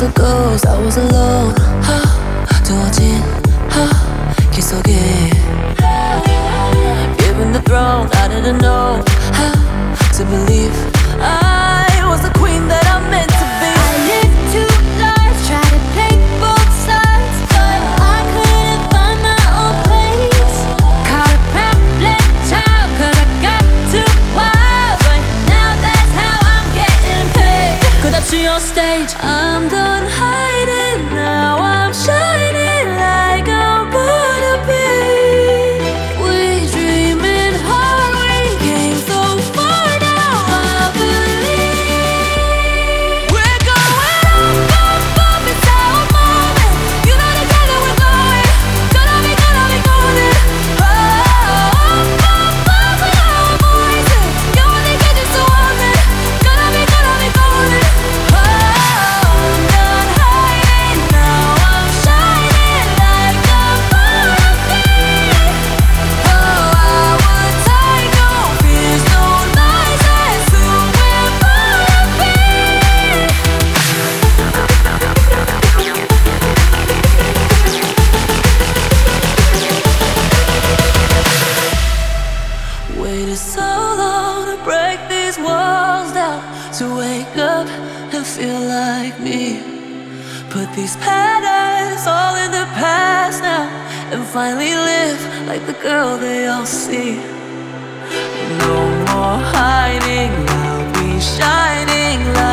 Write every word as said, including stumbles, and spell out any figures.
was a ghost, I was alone. 두어진 길 속에 given the throne, I didn't know how to believe I was the queen that I meant to be. I lived two lives, tried to play both sides, but I couldn't find my own place. Caught a problem child, cause I got too wild, but now that's how I'm getting paid. 끝없이 on stage, I'm done hiding, now I'm shining like I'm born to be. We dreaming hard, we came so far, now I believe. we're going Up, up, up, it's our moment. You know together we're going. Gonna be, gonna be golden. Oh, up, up, up with our voices. You only get just to want it. Gonna be, gonna be golden. Oh, I'm done hiding, now I'm shining like I'm born to be. Oh, I would take no fears, no lies, that's who we're born to be. Waited so long to break these walls down, to wake up and feel like me. Put these patterns all in the past now, and finally live like the girl they all see. No more hiding, I'll be shining like